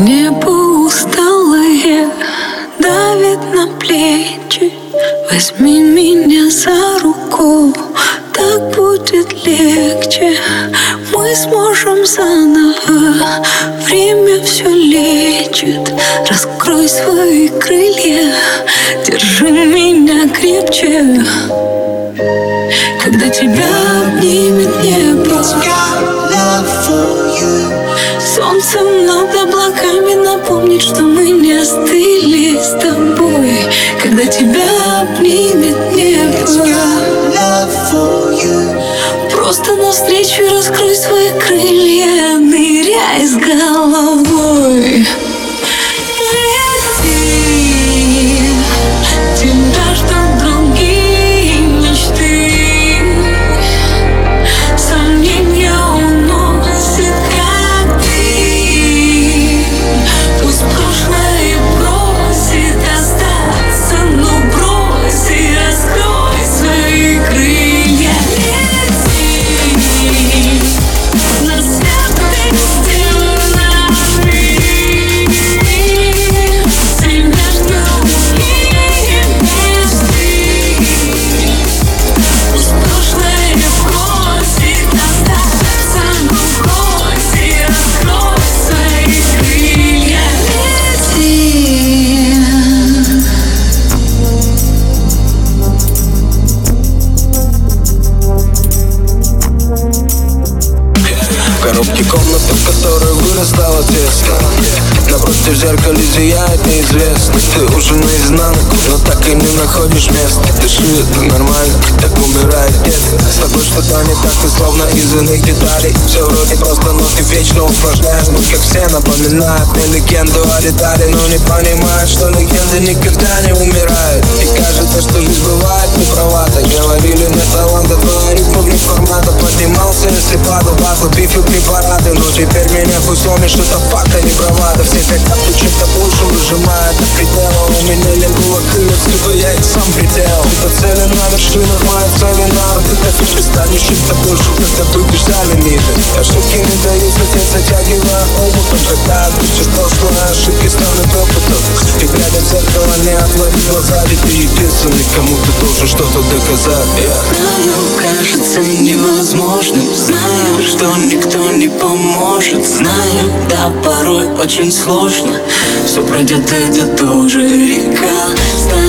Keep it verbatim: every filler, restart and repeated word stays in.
Небо усталое давит на плечи. Возьми меня за руку, так будет легче. Мы сможем заново, время все лечит. Раскрой свои крылья, держи меня крепче. Когда тебя обнимет небо, солнце над облаками напомнит, что мы не остыли с тобой. Когда тебя обнимет небо, просто навстречу раскрой свои крылья, ныряй с головой. Тебя ждут другие мечты, сомнения уносит, как ты. Пусть прошлое просит остаться, но брось и раскрой свои крылья. Лети над святыми стенами, себя ждут другие мечты. Пусть прошлое просит остаться, но брось и раскрой свои крылья. Лети. В коробке комната, в которой вырастало тесто. Напротив в зеркале зияет неизвестность. Ты уже наизнанку, но так и не находишь места. Дыши, это нормально, так умирает детка. С тобой что-то не так, ты словно из иных деталей. Все вроде просто, но ты вечно усложняешь. Мы как все напоминают мне легенду о детали, но не понимают, что легенды никогда не умирают. И кажется, что жизнь бывает неправата. Говорили, мне таланта, твоя ритма вне формата. Поднимался, если падал, пахло пиф и препараты. Но теперь меня пусть сломишь, что это факт, а не бравада. Все хотят быть чем-то большим, выжимая до предела. У меня не было крыльев, либо я их сам придел. Ты цели на вершинах, моя цель на орбитах. И ты станешь чем-то большим, когда выйдешь за лимиты. Ошибки не дают лететь, затягивая опытом. Когда отпустишь прошлое, ошибки станут опытом. И глядя в зеркало, не отводи глаза, ведь ты единственный, кому ты должен что-то доказать. yeah. Знаю, кажется невозможным, знаю, что никто не поможет. Знаю, да, порой очень сложно. Все пройдет, это тоже река.